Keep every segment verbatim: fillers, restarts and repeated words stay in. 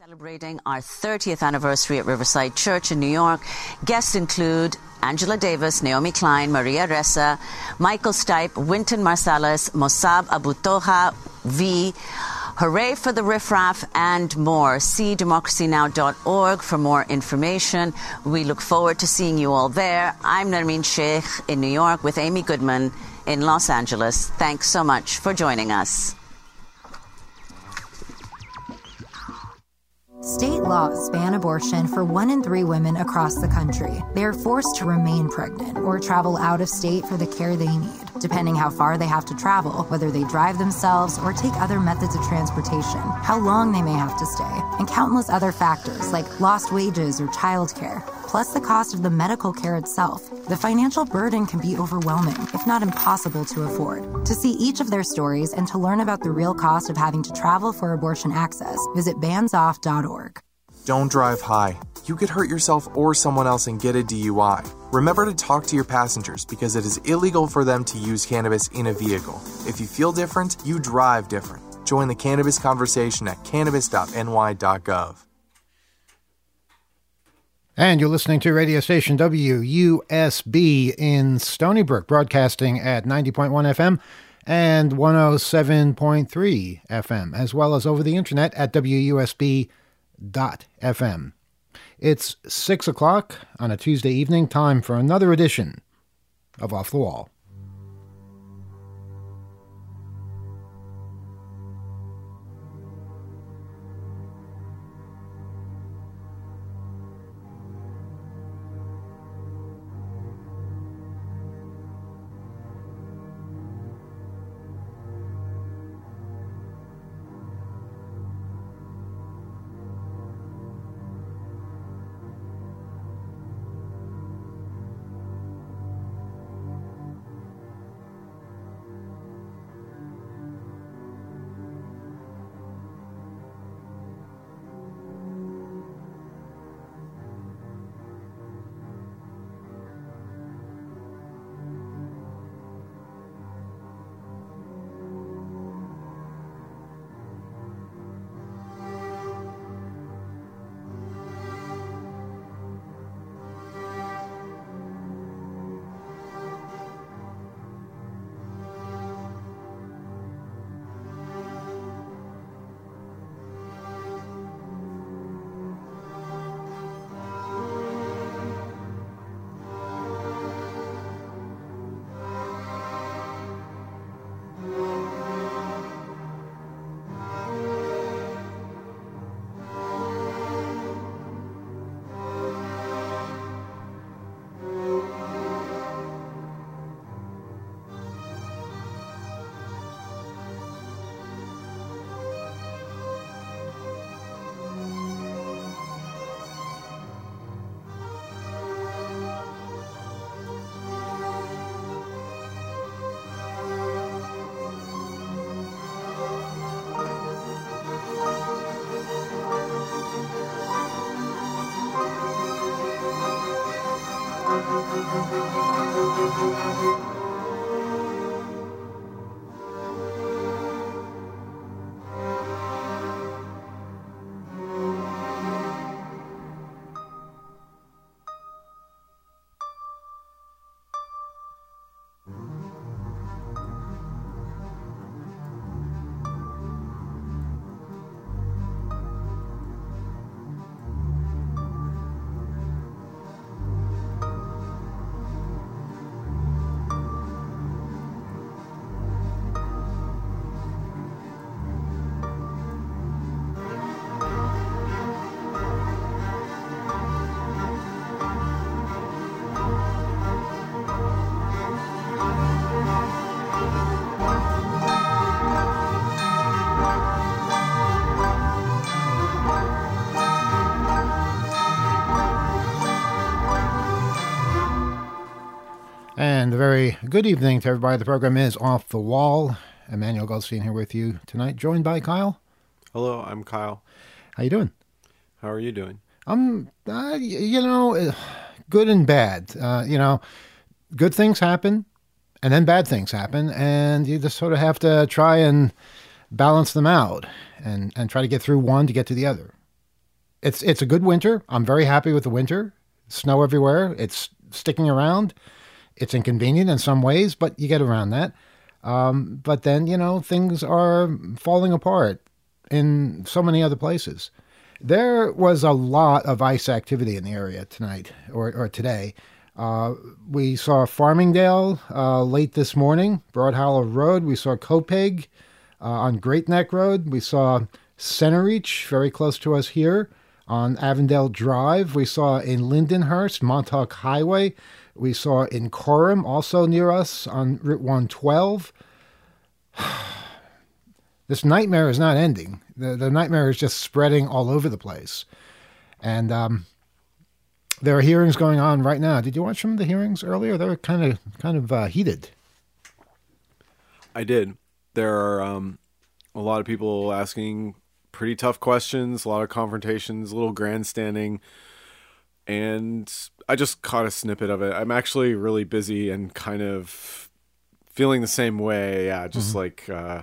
Celebrating our thirtieth anniversary at Riverside Church in New York. Guests include Angela Davis, Naomi Klein, Maria Ressa, Michael Stipe, Wynton Marsalis, Mossab Abu Toha, V, Hooray for the Riff Raff, and more. See democracy now dot org for more information. We look forward to seeing you all there. I'm Nermeen Sheikh in New York with Amy Goodman in Los Angeles. Thanks so much for joining us. State laws ban abortion for one in three women across the country. They are forced to remain pregnant or travel out of state for the care they need, depending how far they have to travel, whether they drive themselves or take other methods of transportation, how long they may have to stay, and countless other factors like lost wages or childcare, plus the cost of the medical care itself. The financial burden can be overwhelming, if not impossible to afford. To see each of their stories and to learn about the real cost of having to travel for abortion access, visit bands off dot org. Don't drive high. You could hurt yourself or someone else and get a D U I. Remember to talk to your passengers because it is illegal for them to use cannabis in a vehicle. If you feel different, you drive different. Join the cannabis conversation at cannabis dot n y dot gov. And you're listening to radio station W U S B in Stony Brook, broadcasting at ninety point one F M and one oh seven point three F M, as well as over the internet at W U S B dot F M. It's six o'clock on a Tuesday evening, time for another edition of Off the Wall. And a very good evening to everybody. The program is Off the Wall. Emmanuel Goldstein here with you tonight, joined by Kyle. Hello, I'm Kyle. How you doing? How are you doing? I'm, uh, you know, good and bad. Uh, you know, good things happen, and then bad things happen, and you just sort of have to try and balance them out and, and try to get through one to get to the other. it's it's a good winter. I'm very happy with the winter. Snow everywhere. It's sticking around. It's inconvenient in some ways, but you get around that. Um, but then, you know, things are falling apart in so many other places. There was a lot of ice activity in the area tonight or, or today. Uh, we saw Farmingdale uh, late this morning, Broad Hollow Road. We saw Copeg uh, on Great Neck Road. We saw Centereach, very close to us here, on Avondale Drive. We saw in Lindenhurst, Montauk Highway. We saw in Coram, also near us, on Route one twelve. This nightmare is not ending. The, the nightmare is just spreading all over the place. And um, there are hearings going on right now. Did you watch some of the hearings earlier? They were kind of kind of uh, heated. I did. There are um, a lot of people asking pretty tough questions, a lot of confrontations, a little grandstanding. And I just caught a snippet of it. I'm actually really busy and kind of feeling the same way. Yeah, just mm-hmm. like uh,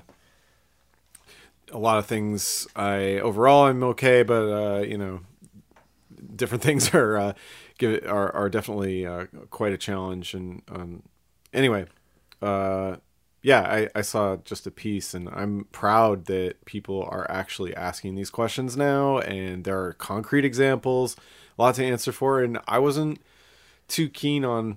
a lot of things. I overall I'm okay, but uh, you know, different things are uh, give are are definitely uh, quite a challenge. And um, anyway, uh, yeah, I, I saw just a piece, and I'm proud that people are actually asking these questions now, and there are concrete examples. A lot to answer for, and I wasn't too keen on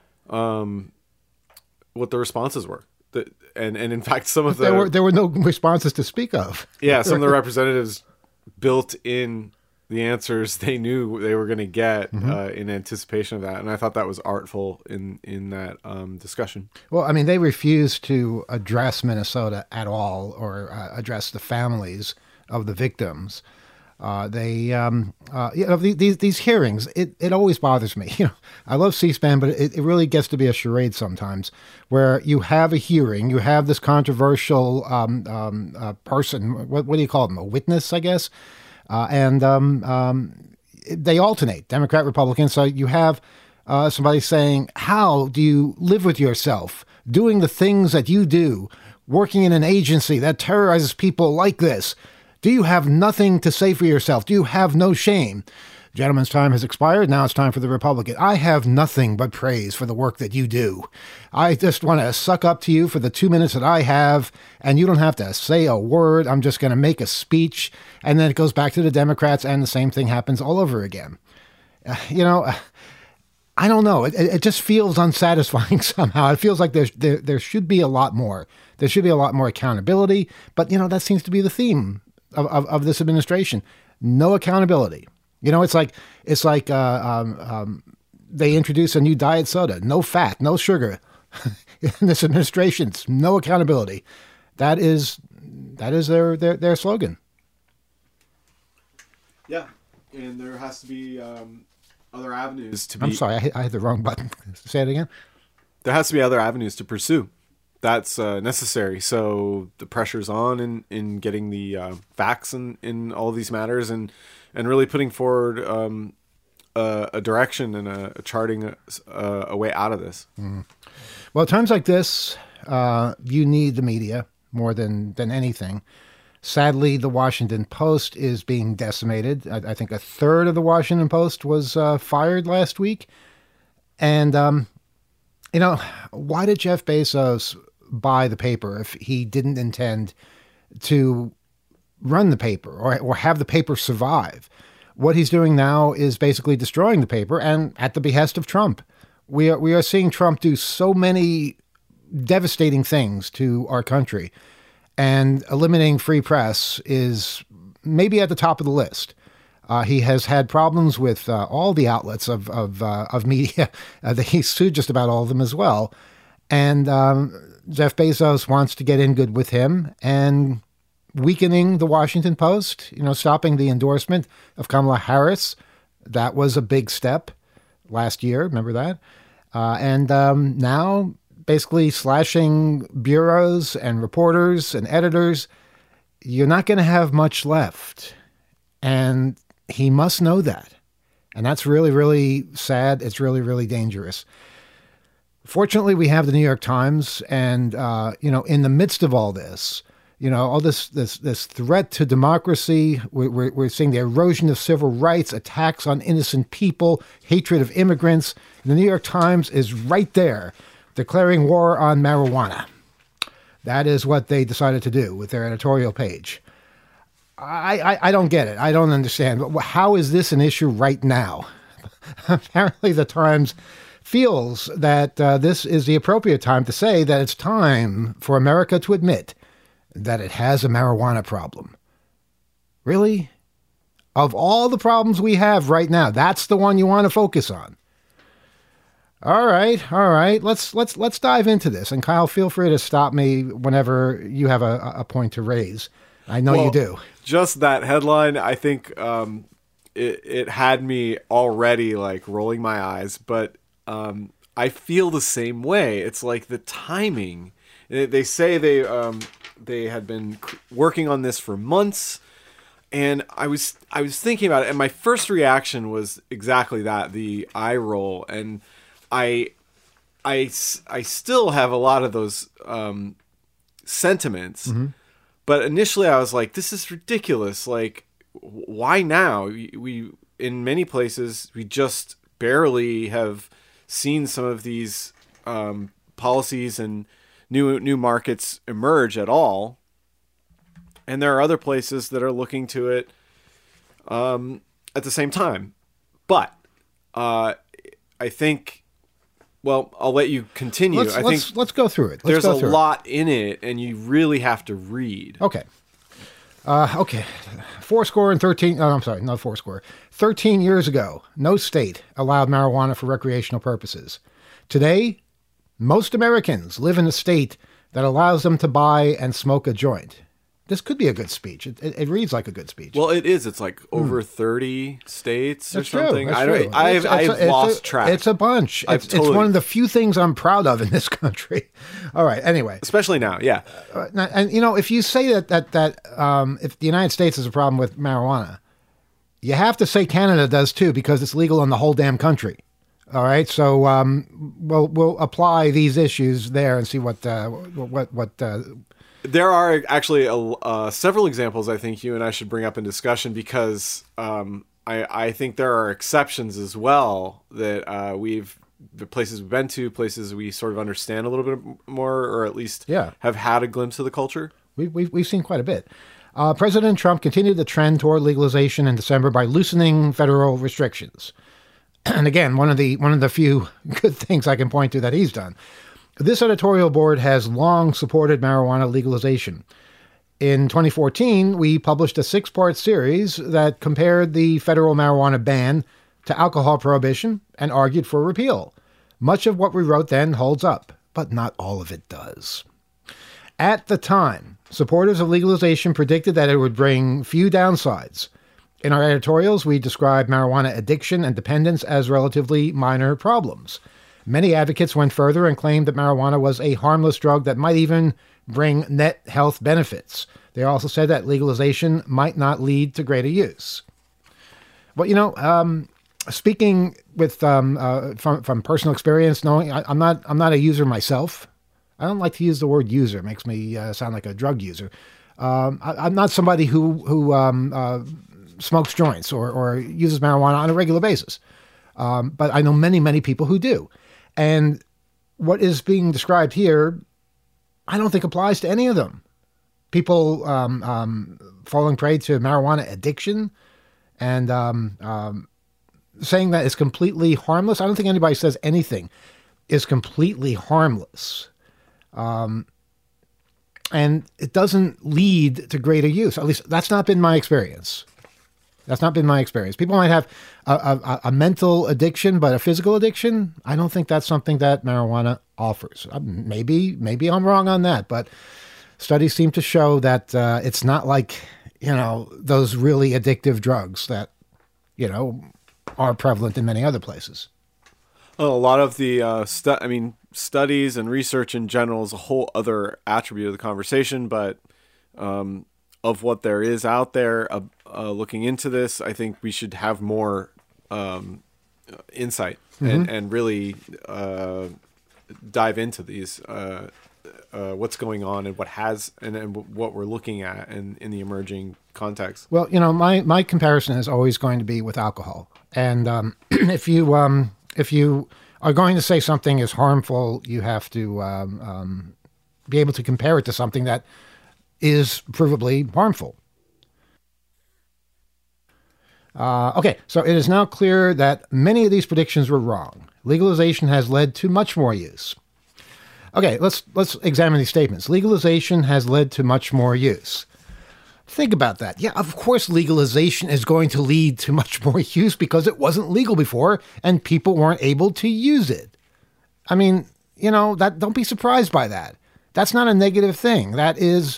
um, what the responses were. The, and, and in fact, some of the... There were, there were no responses to speak of. Yeah, some of the representatives built in the answers they knew they were going to get mm-hmm. uh, in anticipation of that, and I thought that was artful in, in that um, discussion. Well, I mean, they refused to address Minnesota at all or uh, address the families of the victims. Uh, they, um, uh, you know, these these hearings, it, it always bothers me. You know, I love C-SPAN, but it, it really gets to be a charade sometimes, where you have a hearing, you have this controversial um, um, uh, person. What, what do you call them? A witness, I guess. Uh, and um, um, they alternate, Democrat, Republican. So you have uh, somebody saying, "How do you live with yourself, doing the things that you do, working in an agency that terrorizes people like this? Do you have nothing to say for yourself? Do you have no shame?" Gentleman's time has expired. Now it's time for the Republican. "I have nothing but praise for the work that you do. I just want to suck up to you for the two minutes that I have, and you don't have to say a word. I'm just going to make a speech." And then it goes back to the Democrats, and the same thing happens all over again. Uh, you know, uh, I don't know. It, it just feels unsatisfying somehow. It feels like there, there, there should be a lot more. There should be a lot more accountability. But, you know, that seems to be the theme Of, of, of this administration. No accountability. You know, it's like it's like uh, um, um, they introduce a new diet soda. No fat, no sugar. In this administration, no accountability. That is that is their their, their slogan. Yeah, and there has to be um, other avenues to be... I'm sorry, I hit, I hit the wrong button. Say it again. There has to be other avenues to pursue. That's uh, necessary. So the pressure's on in, in getting the uh, facts in, in all these matters, and, and really putting forward um, a, a direction and a, a charting a, a way out of this. Mm. Well, at times like this, uh, you need the media more than, than anything. Sadly, the Washington Post is being decimated. I, I think a third of the Washington Post was uh, fired last week. And, um, you know, why did Jeff Bezos buy the paper if he didn't intend to run the paper or, or have the paper survive? What he's doing now is basically destroying the paper, and at the behest of Trump. We are, we are seeing Trump do so many devastating things to our country, and eliminating free press is maybe at the top of the list. Uh, he has had problems with uh, all the outlets of of, uh, of media. Uh, he sued just about all of them as well. And um, Jeff Bezos wants to get in good with him and weakening the Washington Post, you know, stopping the endorsement of Kamala Harris. That was a big step last year. Remember that? Uh, and um, now basically slashing bureaus and reporters and editors. You're not going to have much left. And he must know that. And that's really, really sad. It's really, really dangerous. Fortunately, we have the New York Times. And, uh, you know, in the midst of all this, You know, all this this this threat to democracy. We're, we're, we're seeing the erosion of civil rights, attacks on innocent people, hatred of immigrants. And the New York Times is right there, declaring war on marijuana. That is what they decided to do with their editorial page. I, I, I don't get it. I don't understand. How is this an issue right now? Apparently, the Times feels that uh, this is the appropriate time to say that it's time for America to admit that it has a marijuana problem. Really? Of all the problems we have right now, that's the one you want to focus on. All right, all right. Let's let's let's dive into this. And Kyle, feel free to stop me whenever you have a, a point to raise. I know well, you do. Just that headline, I think um, it it had me already like rolling my eyes, but um, I feel the same way. It's like the timing. They say they um, they had been working on this for months, and I was I was thinking about it, and my first reaction was exactly that, the eye roll, and I I, I still have a lot of those um, sentiments, mm-hmm. but initially I was like, this is ridiculous. Like, why now? We, we in many places we just barely have seen some of these um, policies and new new markets emerge at all, and there are other places that are looking to it um, at the same time. But uh, I think, well, I'll let you continue. Let's, I let's, think let's go through it. Let's there's go a through lot it. in it, and you really have to read. Okay. Uh, okay. Four score and thirteen. Oh, I'm sorry, not four score. Thirteen years ago, no state allowed marijuana for recreational purposes. Today, most Americans live in a state that allows them to buy and smoke a joint. This could be a good speech. It, it, it reads like a good speech. Well, it is. It's like over mm. thirty states That's or something. True. That's I don't. True. I've, it's, I've it's a, lost it's a, track. It's a bunch. It's, totally, it's one of the few things I'm proud of in this country. All right. Anyway, especially now. Yeah. Uh, and you know, if you say that that that um, if the United States has a problem with marijuana, you have to say Canada does too, because it's legal in the whole damn country. All right, so um, we'll we'll apply these issues there and see what uh, what what. Uh, there are actually a, uh, several examples I think you and I should bring up in discussion, because um, I I think there are exceptions as well that uh, we've the places we've been to, places we sort of understand a little bit more, or at least yeah. have had a glimpse of the culture. We've we've, we've seen quite a bit. Uh, President Trump continued the trend toward legalization in December by loosening federal restrictions. And again, one of the one of the few good things I can point to that he's done. This editorial board has long supported marijuana legalization. In twenty fourteen, we published a six-part series that compared the federal marijuana ban to alcohol prohibition and argued for repeal. Much of what we wrote then holds up, but not all of it does. At the time, supporters of legalization predicted that it would bring few downsides. In our editorials, we described marijuana addiction and dependence as relatively minor problems. Many advocates went further and claimed that marijuana was a harmless drug that might even bring net health benefits. They also said that legalization might not lead to greater use. Well, you know, um, speaking with um, uh, from from personal experience, knowing I, I'm not I'm not a user myself. I don't like to use the word user; it makes me uh, sound like a drug user. Um, I, I'm not somebody who who um, uh, smokes joints or, or uses marijuana on a regular basis. Um, but I know many, many people who do. And what is being described here, I don't think applies to any of them. People um, um, falling prey to marijuana addiction and um, um, saying that it's completely harmless. I don't think anybody says anything is completely harmless. Um, and it doesn't lead to greater use. At least that's not been my experience. That's not been my experience. People might have a, a, a mental addiction, but a physical addiction, I don't think that's something that marijuana offers. Maybe, maybe I'm wrong on that, but studies seem to show that uh, it's not like, you know, those really addictive drugs that, you know, are prevalent in many other places. Well, a lot of the, uh, stu- I mean, studies and research in general is a whole other attribute of the conversation, but um, of what there is out there uh, uh, looking into this, I think we should have more um, insight mm-hmm. and, and really uh, dive into these uh, uh, what's going on and what has and, and what we're looking at in, in the emerging context. Well, you know, my, my comparison is always going to be with alcohol. And um, if you um, if you are going to say something is harmful, you have to um, um, be able to compare it to something that is provably harmful. Uh, okay, so it is now clear that many of these predictions were wrong. Legalization has led to much more use. Okay, let's let's examine these statements. Legalization has led to much more use. Think about that. Yeah, of course legalization is going to lead to much more use because it wasn't legal before and people weren't able to use it. I mean, you know, that don't be surprised by that. That's not a negative thing. That is,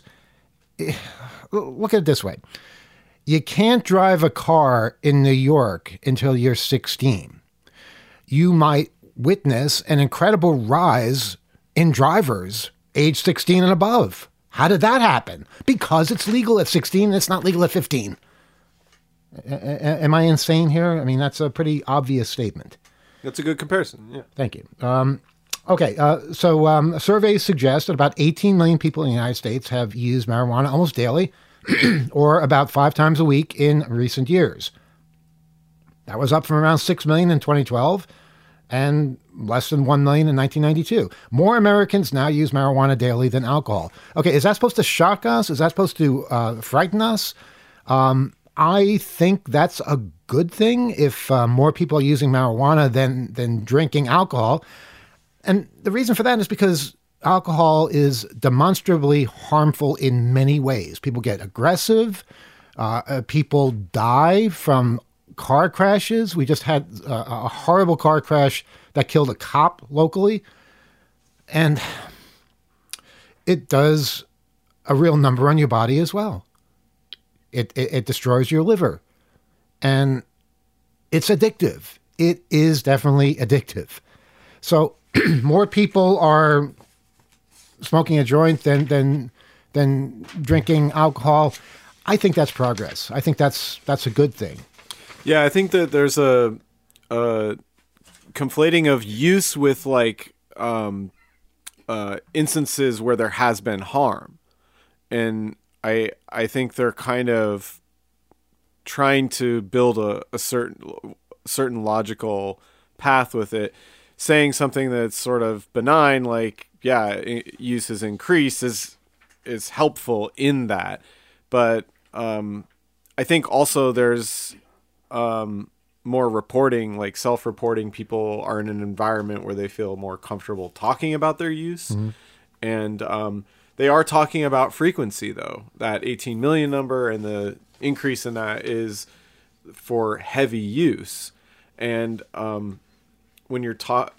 look at it this way. You can't drive a car in New York until you're sixteen. You might witness an incredible rise in drivers age sixteen and above. How did that happen? Because it's legal at sixteen and it's not legal at fifteen. A- a- am I insane here? I mean, that's a pretty obvious statement. That's a good comparison, yeah. Thank you. Um, okay, uh, so um, surveys suggest that about eighteen million people in the United States have used marijuana almost daily, or about five times a week in recent years. That was up from around six million in twenty twelve and less than one million in nineteen ninety-two. More Americans now use marijuana daily than alcohol. Okay, is that supposed to shock us? Is that supposed to uh, frighten us? Um, I think that's a good thing if uh, more people are using marijuana than, than drinking alcohol. And the reason for that is because alcohol is demonstrably harmful in many ways. People get aggressive. Uh, uh, people die from car crashes. We just had uh, a horrible car crash that killed a cop locally. And it does a real number on your body as well. It, it, it destroys your liver. And it's addictive. It is definitely addictive. So more people are smoking a joint than, than, than drinking alcohol. I think that's progress. I think that's that's a good thing. Yeah, I think that there's a, a conflating of use with like um, uh, instances where there has been harm, and I I think they're kind of trying to build a, a certain certain logical path with it, saying something that's sort of benign, like yeah, use has increased is is helpful in that, but um, I think also there's um, more reporting, like self-reporting. People are in an environment where they feel more comfortable talking about their use. Mm-hmm. And um, they are talking about frequency, though. That eighteen million number and the increase in that is for heavy use. And um, when you're taught,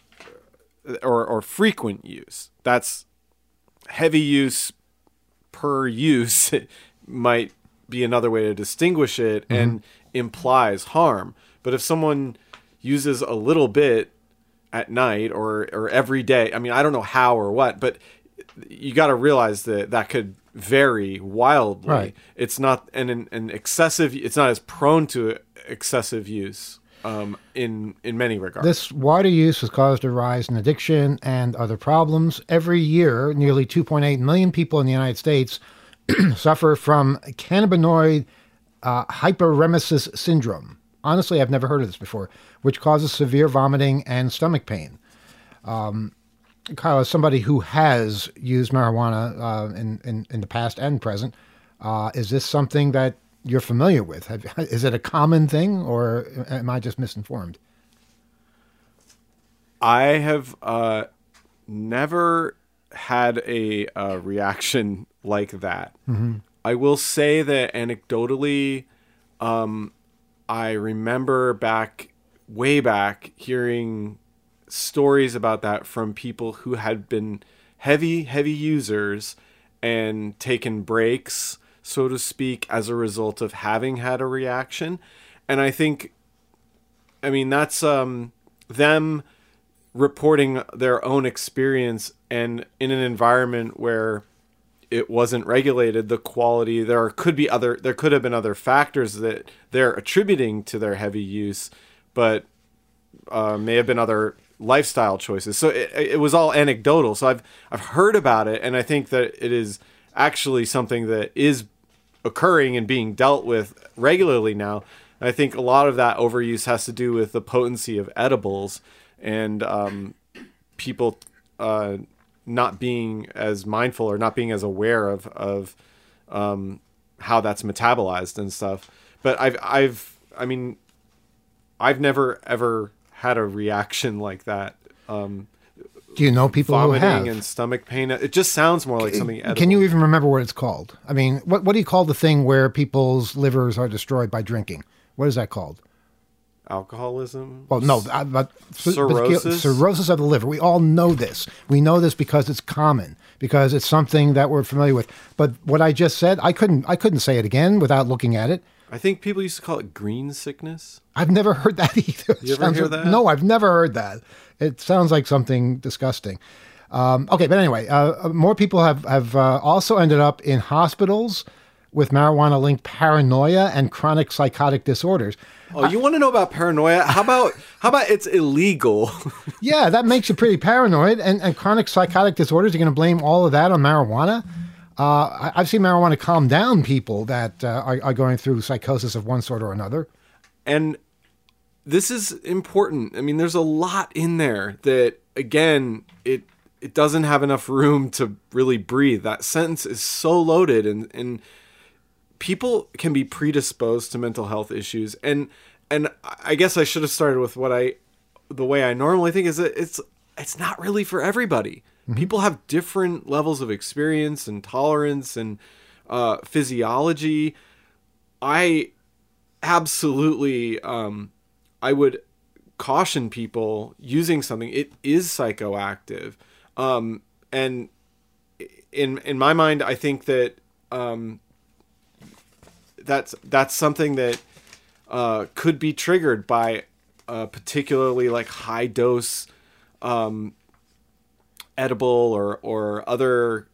or, or frequent use, that's heavy use per use might be another way to distinguish it, mm-hmm. and implies harm. But if someone uses a little bit at night or, or every day, I mean, I don't know how or what, but you got to realize that that could vary wildly. Right. It's not an, an, an excessive, it's not as prone to excessive use um, in, in many regards. This wider use has caused a rise in addiction and other problems. Every year, nearly two point eight million people in the United States suffer from cannabinoid uh, hyperemesis syndrome. Honestly, I've never heard of this before, which causes severe vomiting and stomach pain. Um, Kyle, as somebody who has used marijuana uh, in, in, in the past and present, uh, is this something that you're familiar with? Have, is it a common thing, or am I just misinformed? I have uh, never had a, a reaction like that. Mm-hmm. I will say that anecdotally, um, I remember back, way back, hearing stories about that from people who had been heavy, heavy users and taken breaks, so to speak, as a result of having had a reaction. And I think, I mean, that's um, them reporting their own experience, and in an environment where it wasn't regulated, the quality, there could be other, there could have been other factors that they're attributing to their heavy use, but uh, may have been other lifestyle choices. So it, it was all anecdotal. So I've I've heard about it, and I think that it is actually something that is occurring and being dealt with regularly now. I think a lot of that overuse has to do with the potency of edibles and um, people uh, not being as mindful or not being as aware of of um, how that's metabolized and stuff. But I've I've I mean I've never ever had a reaction like that. Um, Do you know people who have? Vomiting and stomach pain. It just sounds more like something edible. Can you even remember what it's called? I mean, what what do you call the thing where people's livers are destroyed by drinking? What is that called? Alcoholism? Well, no, but cirrhosis? Cirrhosis of the liver. We all know this. We know this because it's common, because it's something that we're familiar with. But what I just said, I couldn't I couldn't say it again without looking at it. I think people used to call it green sickness. I've never heard that either. You ever hear that? No, I've never heard that. It sounds like something disgusting. Um, okay, but anyway, uh, more people have, have uh, also ended up in hospitals with marijuana-linked paranoia and chronic psychotic disorders. Oh, you want to know about paranoia? How about how about it's illegal? Yeah, that makes you pretty paranoid. And, and chronic psychotic disorders, you're going to blame all of that on marijuana? Uh, I've seen marijuana calm down people that uh, are, are going through psychosis of one sort or another. And this is important. I mean, there's a lot in there that, again, it it doesn't have enough room to really breathe. That sentence is so loaded, and, and people can be predisposed to mental health issues. And and I guess I should have started with what I, the way I normally think is that it's it's not really for everybody. People have different levels of experience and tolerance and uh, physiology. I absolutely, um, I would caution people using something. It is psychoactive. Um, and in in my mind, I think that um, that's, that's something that uh, could be triggered by a particularly like high dose um edible or or other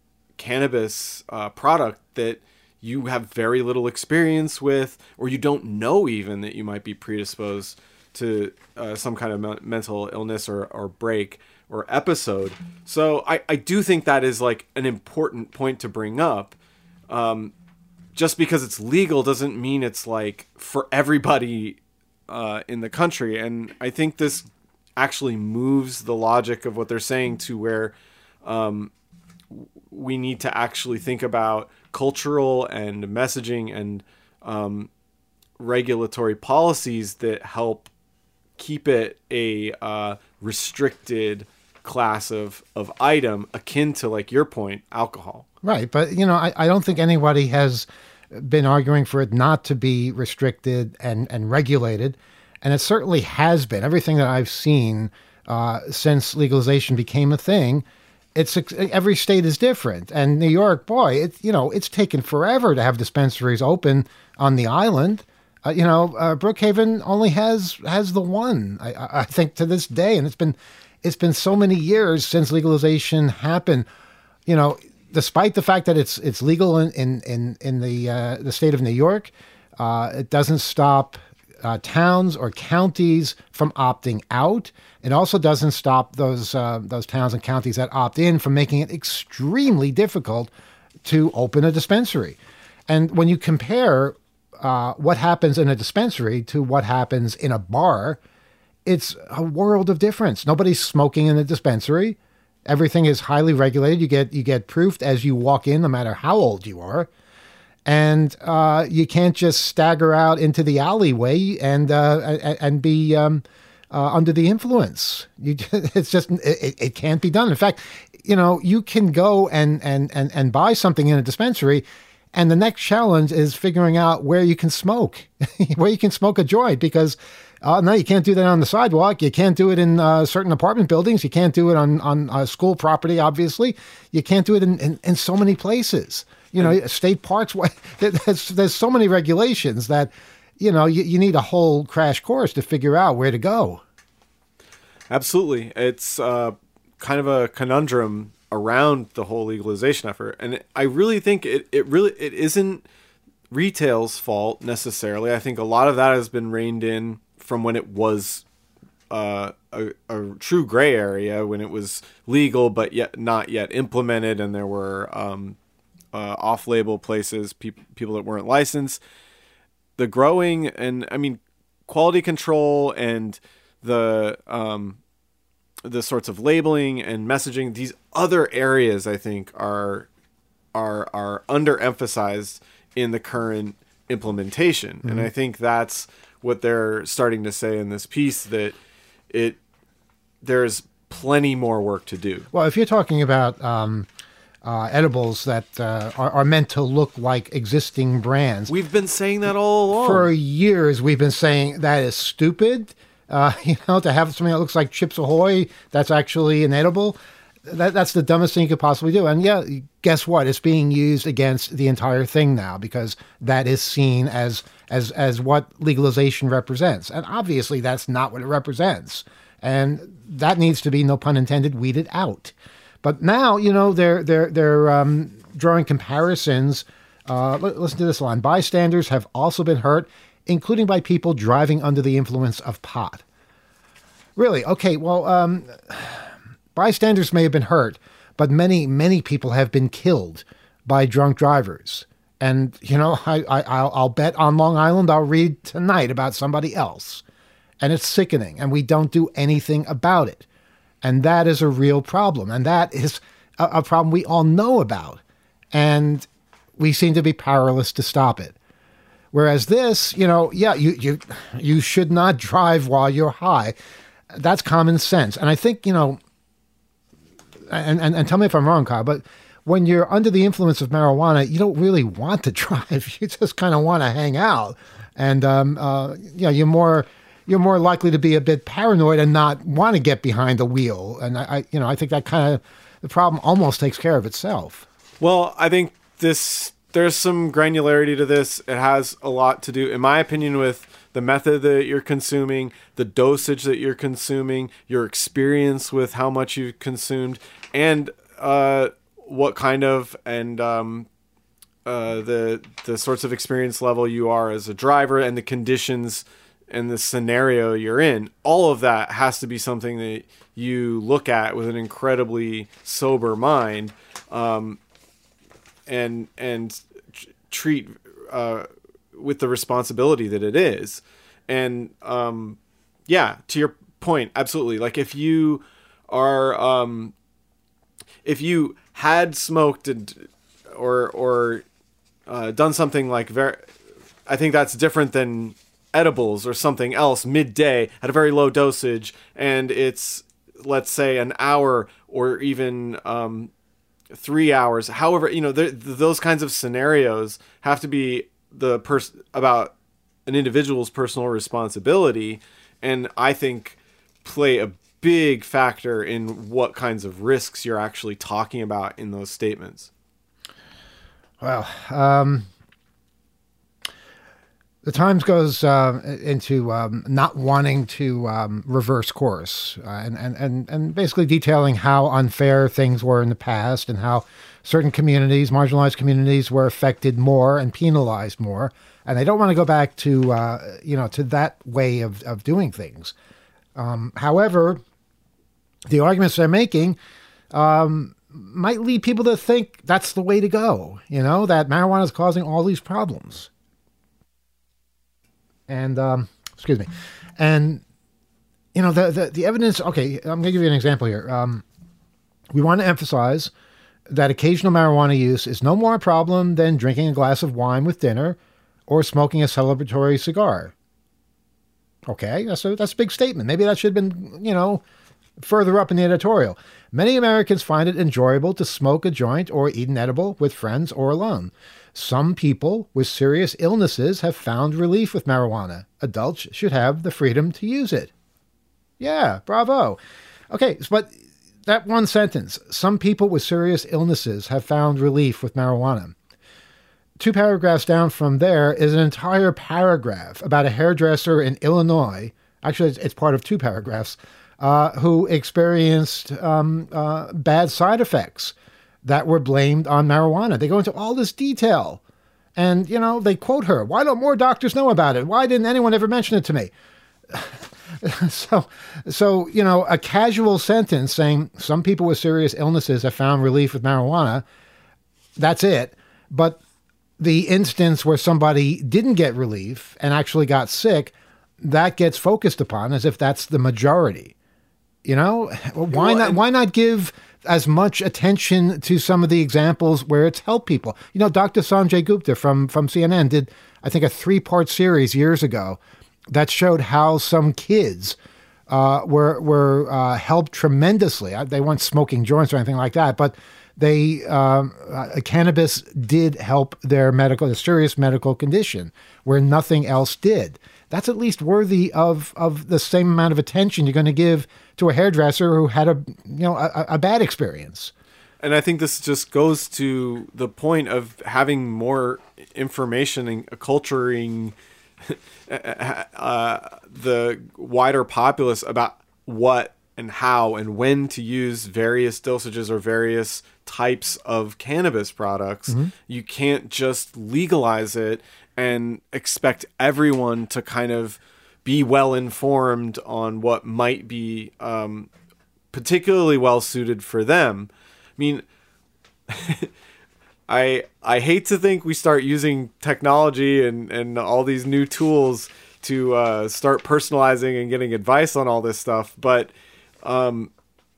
cannabis uh, product that you have very little experience with, or you don't know even that you might be predisposed to uh, some kind of me- mental illness or, or break or episode. So I, I do think that is like an important point to bring up. Um, just because it's legal doesn't mean it's like for everybody uh, in the country. And I think this actually moves the logic of what they're saying to where um, we need to actually think about cultural and messaging and um, regulatory policies that help keep it a uh, restricted class of, of item akin to, like your point, alcohol. Right. But, you know, I, I don't think anybody has been arguing for it not to be restricted and, and regulated. And it certainly has been. Everything that I've seen uh, since legalization became a thing, it's every state is different. And New York, boy, it's you know it's taken forever to have dispensaries open on the island. Uh, you know, uh, Brookhaven only has has the one, I, I think, to this day, and it's been it's been so many years since legalization happened. You know, despite the fact that it's it's legal in in in, in the uh, the state of New York, uh, it doesn't stop Uh, towns or counties from opting out. It also doesn't stop those uh, those towns and counties that opt in from making it extremely difficult to open a dispensary. And when you compare uh, what happens in a dispensary to what happens in a bar, it's a world of difference. Nobody's smoking in a dispensary. Everything is highly regulated. You get you get proofed as you walk in, no matter how old you are. And uh, you can't just stagger out into the alleyway and uh, and be um, uh, under the influence. You, it's just it, it can't be done. In fact, you know you can go and, and and and buy something in a dispensary, and the next challenge is figuring out where you can smoke, where you can smoke a joint. Because uh, no, you can't do that on the sidewalk. You can't do it in uh, certain apartment buildings. You can't do it on on uh, school property. Obviously, you can't do it in, in, in so many places. You know, state parks, there's, there's so many regulations that, you know, you, you need a whole crash course to figure out where to go. Absolutely. It's uh, kind of a conundrum around the whole legalization effort. And I really think it, it really, it isn't retail's fault necessarily. I think a lot of that has been reined in from when it was uh, a, a true gray area when it was legal but yet not yet implemented, and there were um, uh, off-label places, pe- people that weren't licensed. The growing and I mean quality control and the um, the sorts of labeling and messaging, these other areas I think are are are underemphasized in the current implementation. Mm-hmm. And I think that's what they're starting to say in this piece, that it there's plenty more work to do. Well, if you're talking about um, uh, edibles that uh, are, are meant to look like existing brands, we've been saying that all along. For years, we've been saying that is stupid. Uh, you know, to have something that looks like Chips Ahoy that's actually an edible, that, that's the dumbest thing you could possibly do. And yeah, guess what? It's being used against the entire thing now because that is seen as as as what legalization represents. And obviously that's not what it represents. And that needs to be, no pun intended, weeded out. But now, you know, they're they're they're um, drawing comparisons. Uh, listen to this line. Bystanders have also been hurt, including by people driving under the influence of pot. Really? Okay, well, um, bystanders may have been hurt, but many, many people have been killed by drunk drivers. And, you know, I, I, I'll, I'll bet on Long Island I'll read tonight about somebody else. And it's sickening, and we don't do anything about it. And that is a real problem. And that is a, a problem we all know about. And we seem to be powerless to stop it. Whereas this, you know, yeah, you, you, you should not drive while you're high. That's common sense. And I think, you know, and, and, and tell me if I'm wrong, Kyle, but when you're under the influence of marijuana, you don't really want to drive. You just kind of want to hang out. And, um, uh, you know, you're more... you're more likely to be a bit paranoid and not want to get behind the wheel. And I, I you know, I think that kind of, the problem almost takes care of itself. Well, I think this, there's some granularity to this. It has a lot to do, in my opinion, with the method that you're consuming, the dosage that you're consuming, your experience with how much you've consumed, and uh, what kind of, and um, uh, the the sorts of experience level you are as a driver, and the conditions and the scenario you're in. All of that has to be something that you look at with an incredibly sober mind, um, and and t- treat uh, with the responsibility that it is. And um, yeah, to your point, absolutely. Like if you are, um, if you had smoked and or or uh, done something like very, I think that's different than edibles or something else midday at a very low dosage, and it's, let's say, an hour or even um, three hours. However, you know, th- those kinds of scenarios have to be the pers- about an individual's personal responsibility, and I think play a big factor in what kinds of risks you're actually talking about in those statements. Well, um... the Times goes uh, into um, not wanting to um, reverse course uh, and, and, and, and basically detailing how unfair things were in the past and how certain communities, marginalized communities, were affected more and penalized more. And they don't want to go back to, uh, you know, to that way of, of doing things. Um, however, the arguments they're making um, might lead people to think that's the way to go, you know, that marijuana is causing all these problems. And, um, excuse me, and, you know, the, the, the evidence, okay, I'm going to give you an example here. Um, we want to emphasize that occasional marijuana use is no more a problem than drinking a glass of wine with dinner or smoking a celebratory cigar. Okay, that's a, that's a big statement. Maybe that should have been, you know, further up in the editorial. Many Americans find it enjoyable to smoke a joint or eat an edible with friends or alone. Some people with serious illnesses have found relief with marijuana. Adults should have the freedom to use it. Yeah, bravo. Okay, but that one sentence, some people with serious illnesses have found relief with marijuana. Two paragraphs down from there is an entire paragraph about a hairdresser in Illinois. Actually, it's part of two paragraphs, uh, who experienced um, uh, bad side effects that were blamed on marijuana. They go into all this detail. And, you know, they quote her. Why don't more doctors know about it? Why didn't anyone ever mention it to me? So, so you know, a casual sentence saying some people with serious illnesses have found relief with marijuana, that's it. But the instance where somebody didn't get relief and actually got sick, that gets focused upon as if that's the majority. You know, why not? Why not give as much attention to some of the examples where it's helped people? You know, Doctor Sanjay Gupta from from C N N did, I think, a three-part series years ago that showed how some kids uh, were were uh, helped tremendously. They weren't smoking joints or anything like that, but they um, uh, cannabis did help their medical, their serious medical condition where nothing else did. That's at least worthy of of the same amount of attention you're going to give to a hairdresser who had a you know a, a bad experience. And I think this just goes to the point of having more information and culturing uh, the wider populace about what and how and when to use various dosages or various types of cannabis products. Mm-hmm. You can't just legalize it and expect everyone to kind of be well informed on what might be um, particularly well suited for them. I mean, I I hate to think we start using technology and, and all these new tools to uh, start personalizing and getting advice on all this stuff, but um,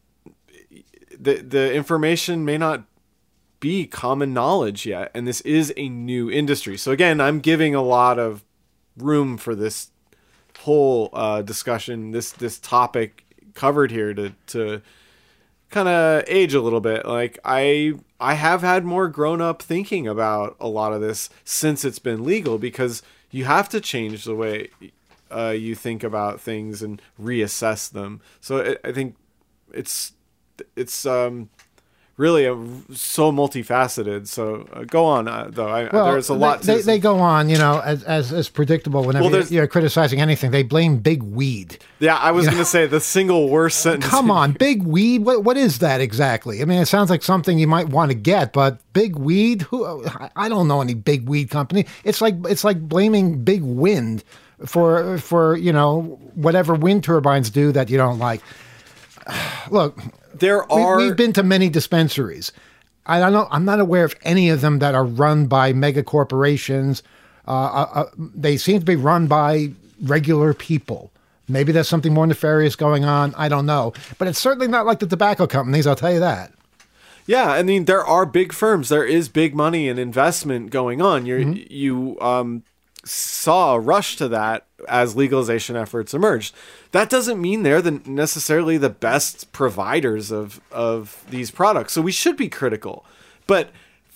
the the information may not be common knowledge yet, and this is a new industry. So again, I'm giving a lot of room for this whole uh, discussion, this this topic covered here to to kind of age a little bit. Like I I have had more grown up thinking about a lot of this since it's been legal, because you have to change the way uh, you think about things and reassess them. So it, I think it's it's um, really a, so multifaceted. So uh, go on, uh, though. I, well, there's a lot. They, to they, they go on, you know, as as, as predictable. Whenever well, you're, you're criticizing anything, they blame big weed. Yeah, I was going to say the single worst sentence. Come on, big weed. What what is that exactly? I mean, it sounds like something you might want to get, but big weed. Who? I don't know any big weed company. It's like it's like blaming big wind for for you know whatever wind turbines do that you don't like. Look. There are. We, we've been to many dispensaries. I don't know. I'm not aware of any of them that are run by mega corporations. Uh, uh, they seem to be run by regular people. Maybe there's something more nefarious going on. I don't know. But it's certainly not like the tobacco companies. I'll tell you that. Yeah, I mean, there are big firms. There is big money and investment going on. You mm-hmm. you um, saw a rush to that as legalization efforts emerged. That doesn't mean they're the, necessarily the best providers of, of these products. So we should be critical. But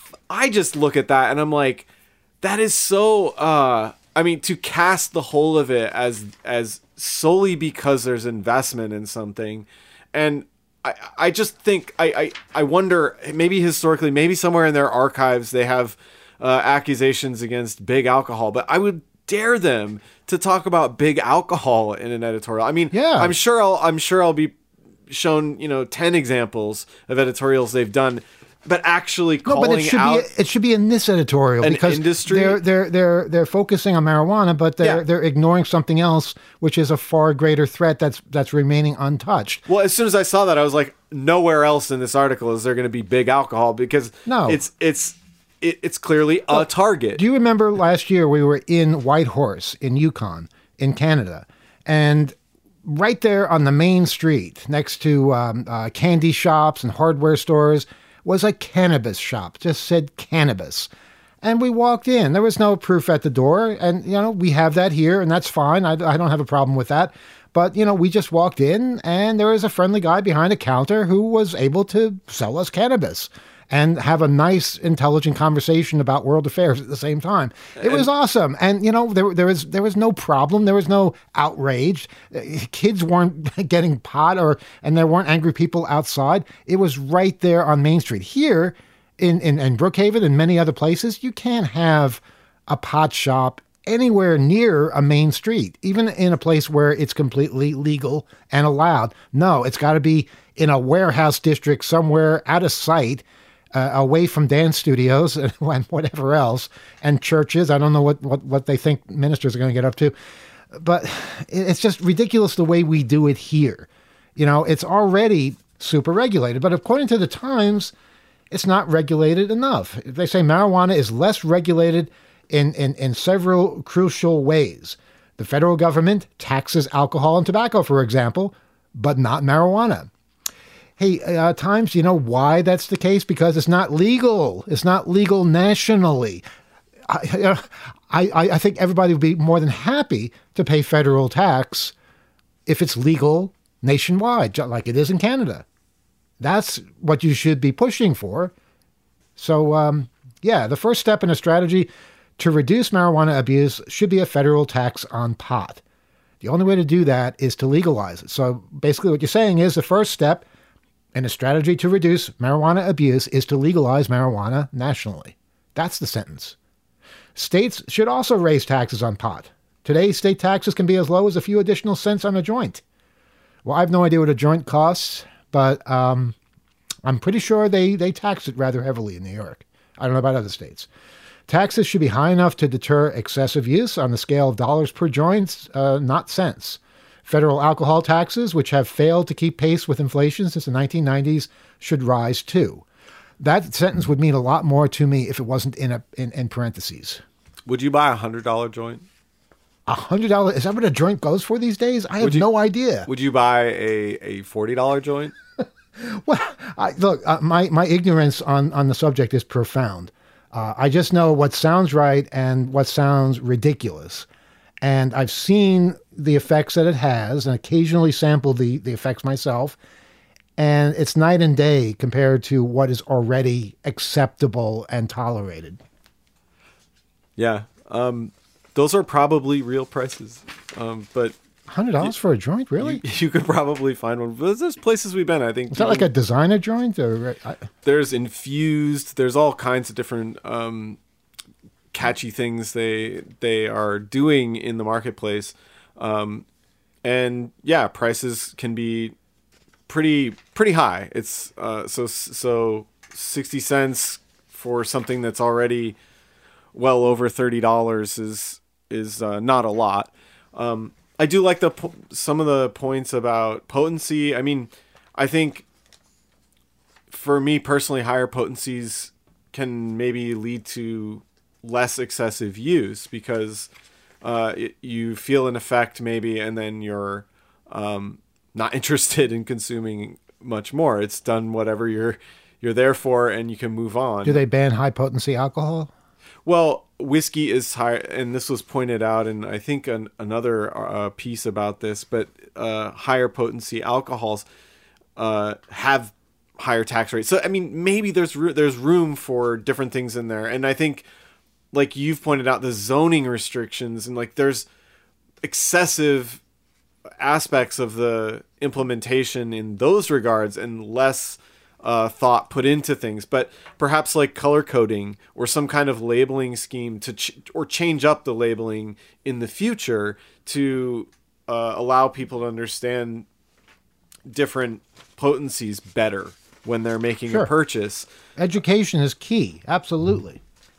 I just look at that and I'm like, that is so, uh, I mean, to cast the whole of it as as solely because there's investment in something. And I, I just think, I, I, I wonder, maybe historically, maybe somewhere in their archives they have uh, accusations against big alcohol. But I would dare them to talk about big alcohol in an editorial. I mean, yeah. I'm sure I'll I'm sure I'll be shown, you know, ten examples of editorials they've done, but actually calling no, but it should out be, it should be in this editorial an because industry. they're they're they're they're focusing on marijuana, but they're yeah. they're ignoring something else, which is a far greater threat that's that's remaining untouched. Well, as soon as I saw that, I was like, nowhere else in this article is there going to be big alcohol, because no. it's it's it's clearly a well, target. Do you remember last year we were in Whitehorse in Yukon, in Canada, and right there on the main street next to um, uh, candy shops and hardware stores was a cannabis shop, just said cannabis. And we walked in. There was no proof at the door. And, you know, we have that here, and that's fine. I, I don't have a problem with that. But, you know, we just walked in, and there was a friendly guy behind a counter who was able to sell us cannabis and have a nice, intelligent conversation about world affairs at the same time. It was awesome. And, you know, there there was there was no problem. There was no outrage. Kids weren't getting pot, or and there weren't angry people outside. It was right there on Main Street. Here in, in, in Brookhaven and many other places, you can't have a pot shop anywhere near a main street, even in a place where it's completely legal and allowed. No, it's got to be in a warehouse district somewhere out of sight, Uh, away from dance studios and whatever else, and churches. I don't know what, what, what they think ministers are going to get up to. but it's just ridiculous the way we do it here. You know, it's already super regulated, but according to the Times, it's not regulated enough. They say marijuana is less regulated in, in, in several crucial ways. The federal government taxes alcohol and tobacco, for example, but not marijuana. Hey, uh, Times, you know why that's the case? Because it's not legal. It's not legal nationally. I, I, I think everybody would be more than happy to pay federal tax if it's legal nationwide, like it is in Canada. That's what you should be pushing for. So, um, yeah, the first step in a strategy to reduce marijuana abuse should be a federal tax on pot. The only way to do that is to legalize it. So basically what you're saying is the first step in a strategy to reduce marijuana abuse is to legalize marijuana nationally. That's the sentence. States should also raise taxes on pot. Today, state taxes can be as low as a few additional cents on a joint. Well, I have no idea what a joint costs, but um, I'm pretty sure they, they tax it rather heavily in New York. I don't know about other states. Taxes should be high enough to deter excessive use on the scale of dollars per joint, uh, not cents. Federal alcohol taxes, which have failed to keep pace with inflation since the nineteen nineties, should rise too. That sentence would mean a lot more to me if it wasn't in a in, in parentheses. Would you buy a one hundred dollars joint? A one hundred dollars? Is that what a joint goes for these days? I have you, no idea. Would you buy a, a forty dollars joint? Well, I, look, uh, my, my ignorance on, on the subject is profound. Uh, I just know what sounds right and what sounds ridiculous. And I've seen the effects that it has and occasionally sample the, the effects myself. And it's night and day compared to what is already acceptable and tolerated. Yeah. Um, those are probably real prices. Um, but one hundred dollars you, for a joint, really? You, you could probably find one. There's places we've been, I think. Is that like a designer joint? Or I, there's infused. There's all kinds of different um, catchy things they they are doing in the marketplace. Um, and yeah, prices can be pretty pretty high. It's uh, so so sixty cents for something that's already well over thirty dollars is is uh, not a lot. Um, I do like the some of the points about potency. I mean, I think for me personally, higher potencies can maybe lead to less excessive use because uh, it, you feel an effect maybe, and then you're um, not interested in consuming much more. It's done whatever you're you're there for, and you can move on. Do they ban high potency alcohol? Well, whiskey is high, and this was pointed out in, I think, an, another uh, piece about this, but uh, higher potency alcohols uh, have higher tax rates. So, I mean, maybe there's there's room for different things in there. And I think, like you've pointed out, the zoning restrictions, and like there's excessive aspects of the implementation in those regards and less Uh, thought put into things, but perhaps like color coding or some kind of labeling scheme to ch- or change up the labeling in the future to uh, allow people to understand different potencies better when they're making Sure. a purchase. Education is key, absolutely.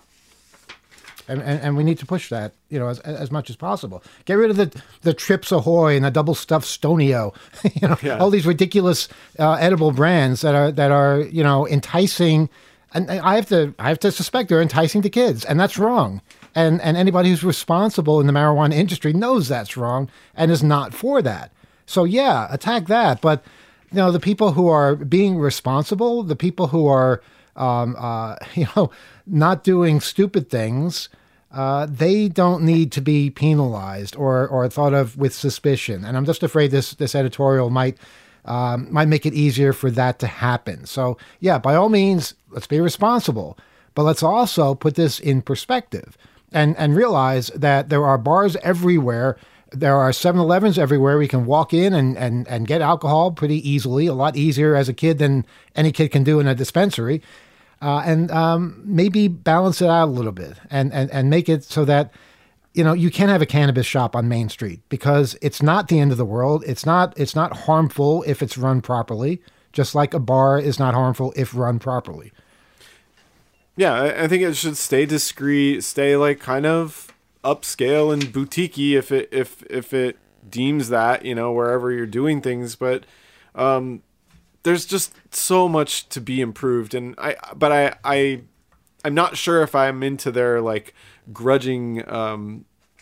And, and and we need to push that, you know, as as much as possible. Get rid of the the Trips Ahoy and the double stuffed Stonio, you know, Yeah. all these ridiculous uh, edible brands that are that are you know enticing, and I have to I have to suspect they're enticing to kids, and that's wrong. And and anybody who's responsible in the marijuana industry knows that's wrong and is not for that. So yeah, attack that. But you know, the people who are being responsible, the people who are um, uh, you know not doing stupid things. Uh, they don't need to be penalized or or thought of with suspicion. And I'm just afraid this this editorial might um, might make it easier for that to happen. So yeah, by all means, let's be responsible, but let's also put this in perspective and and realize that there are bars everywhere. There are seven elevens everywhere. We can walk in and, and, and get alcohol pretty easily, a lot easier as a kid than any kid can do in a dispensary. Uh, and um, maybe balance it out a little bit and, and, and make it so that, you know, you can have a cannabis shop on Main Street because it's not the end of the world. It's not it's not harmful if it's run properly, just like a bar is not harmful if run properly. Yeah, I, I think it should stay discreet, stay like kind of upscale and boutiquey if it if if it deems that, you know, wherever you're doing things. But um, there's just so much to be improved, and I but I I I'm not sure if I'm into their like grudging um,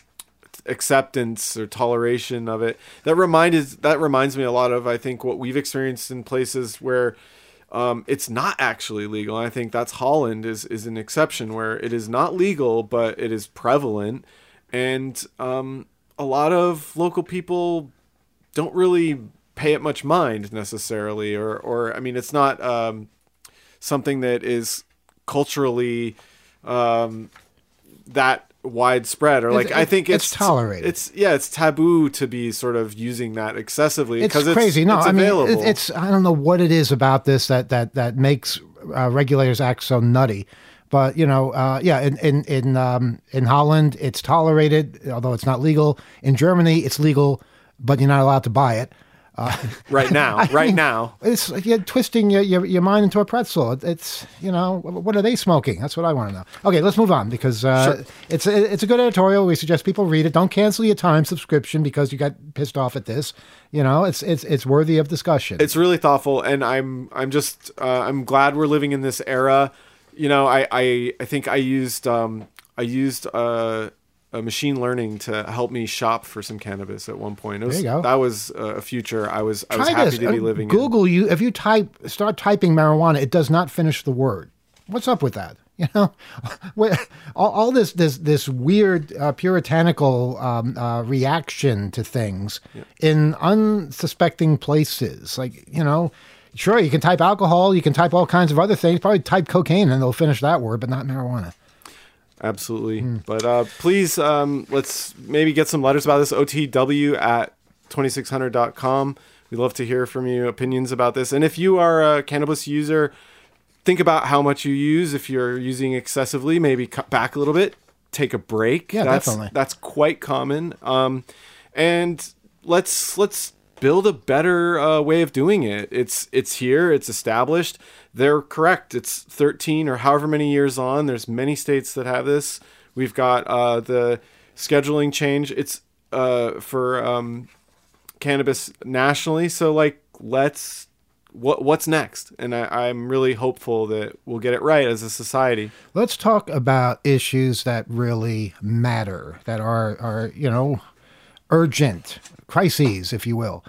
acceptance or toleration of it. That reminded that reminds me a lot of I think what we've experienced in places where Um, it's not actually legal. I think that's Holland is, is an exception where it is not legal, but it is prevalent. And um, a lot of local people don't really pay it much mind necessarily. Or, or I mean, it's not um, something that is culturally um, that widespread, or like it's, I think it's, it's tolerated. It's yeah, it's taboo to be sort of using that excessively. It's it's crazy. No, it's I mean, available. it, it's I don't know what it is about this that that that makes uh, regulators act so nutty. But you know, uh, yeah, in in in um, in Holland, it's tolerated, although it's not legal. In Germany, it's legal, but you're not allowed to buy it. Uh, right now, I right mean, now, it's like you're twisting your, your your mind into a pretzel. It, it's you know, what are they smoking? That's what I want to know. Okay, let's move on because uh, Sure. it's a, it's a good editorial. We suggest people read it. Don't cancel your Time subscription because you got pissed off at this. You know, it's it's it's worthy of discussion. It's really thoughtful, and I'm I'm just uh, I'm glad we're living in this era. You know, I I, I think I used um, I used uh, a machine learning to help me shop for some cannabis at one point. It was, There you go. That was a future I was I was Try happy this. to be Uh, living in. Google you if you type start typing marijuana, it does not finish the word. What's up with that? You know, all, all this this this weird uh, puritanical um, uh, reaction to things Yeah. in unsuspecting places. Like you know, sure you can type alcohol, you can type all kinds of other things. Probably type cocaine and they'll finish that word, but not marijuana. Absolutely. But uh, please, um, let's maybe get some letters about this. O T W at twenty-six hundred dot com. We'd love to hear from you, opinions about this. And if you are a cannabis user, think about how much you use. If you're using excessively, maybe cut back a little bit, take a break. Yeah, that's, definitely. That's quite common. Um, and let's let's build a better uh, way of doing it. It's it's here. It's established. They're correct. It's thirteen or however many years on. There's many states that have this. We've got uh, the scheduling change. It's uh, for um, cannabis nationally. So like, let's what what's next? And I, I'm really hopeful that we'll get it right as a society. Let's talk about issues that really matter, that are are you know urgent crises, if you will.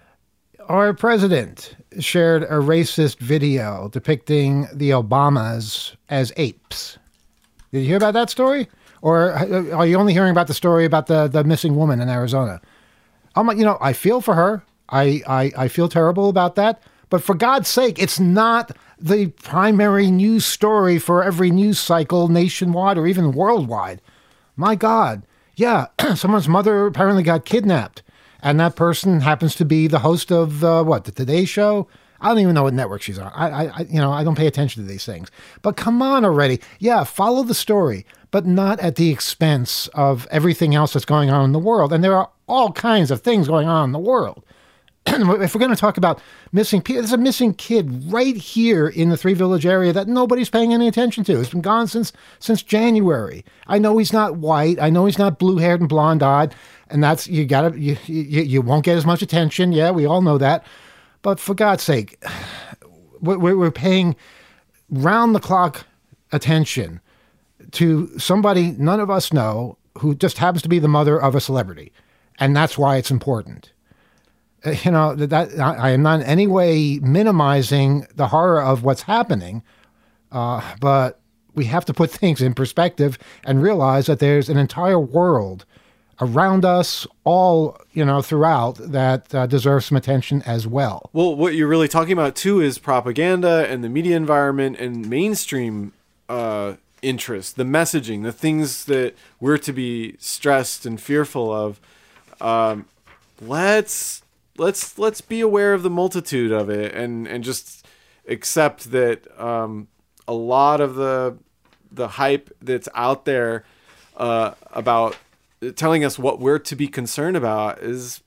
Our president shared a racist video depicting the Obamas as apes. Did you hear about that story? Or are you only hearing about the story about the, the missing woman in Arizona? I'm like, you know, I feel for her. I, I, I feel terrible about that. But for God's sake, it's not the primary news story for every news cycle nationwide or even worldwide. My God. Yeah, someone's mother apparently got kidnapped. And that person happens to be the host of, uh, what, the Today Show? I don't even know what network she's on. I, I, you know, I don't pay attention to these things. But come on already. Yeah, follow the story, but not at the expense of everything else that's going on in the world. And there are all kinds of things going on in the world. If we're going to talk about missing people, there's a missing kid right here in the Three Village area that nobody's paying any attention to. He's been gone since since January. I know he's not white. I know he's not blue-haired and blonde-eyed, and that's you got to you, you you won't get as much attention. Yeah, we all know that. But for God's sake, we're, we're paying round-the-clock attention to somebody none of us know who just happens to be the mother of a celebrity, and that's why it's important. You know, that I am not in any way minimizing the horror of what's happening, uh, but we have to put things in perspective and realize that there's an entire world around us, all, you know, throughout, that uh, deserves some attention as well. Well, what you're really talking about, too, is propaganda and the media environment and mainstream uh, interest, the messaging, the things that we're to be stressed and fearful of. Um, let's... Let's let's be aware of the multitude of it, and, and just accept that um, a lot of the the hype that's out there uh, about telling us what we're to be concerned about is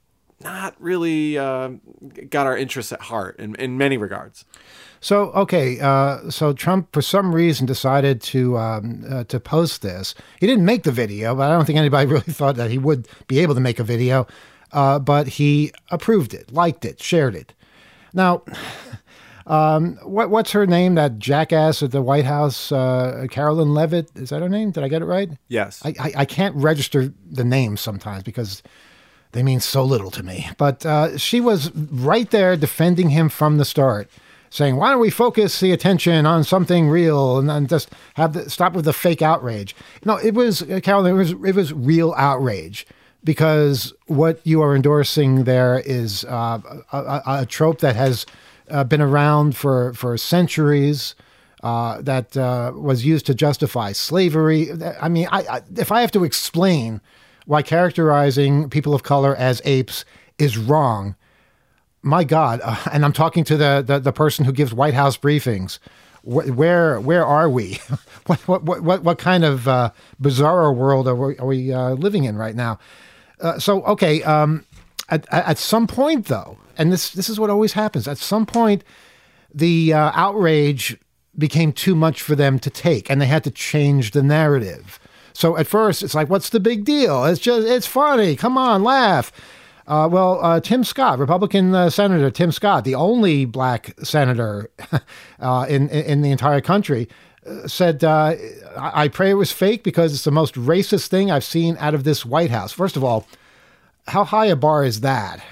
not really uh, got our interests at heart in, in many regards. So, okay, uh, so Trump, for some reason, decided to um, uh, to post this. He didn't make the video, but I don't think anybody really thought that he would be able to make a video. Uh, but he approved it, liked it, shared it. Now, um, what what's her name? That jackass at the White House, uh, Carolyn Levitt. Is that her name? Did I get it right? Yes. I, I, I can't register the names sometimes because they mean so little to me. But uh, she was right there defending him from the start, saying, why don't we focus the attention on something real and then just have the, stop with the fake outrage? No, it was, uh, Carolyn, it was, it was real outrage, because what you are endorsing there is uh, a, a, a trope that has uh, been around for, for centuries, uh, that uh, was used to justify slavery. I mean, I, I, if I have to explain why characterizing people of color as apes is wrong, my God, uh, and I'm talking to the, the, the person who gives White House briefings. Wh- where where are we? what, what what what kind of uh, bizarre world are we, are we uh, living in right now? Uh, so okay, um, at at some point though, and this this is what always happens. At some point, the uh, outrage became too much for them to take, and they had to change the narrative. So at first, it's like, what's the big deal? It's just it's funny. Come on, laugh. Uh, well, uh, Tim Scott, Republican uh, Senator Tim Scott, the only black senator uh, in, in the entire country, uh, said, uh, I-, I pray it was fake because it's the most racist thing I've seen out of this White House. First of all, how high a bar is that?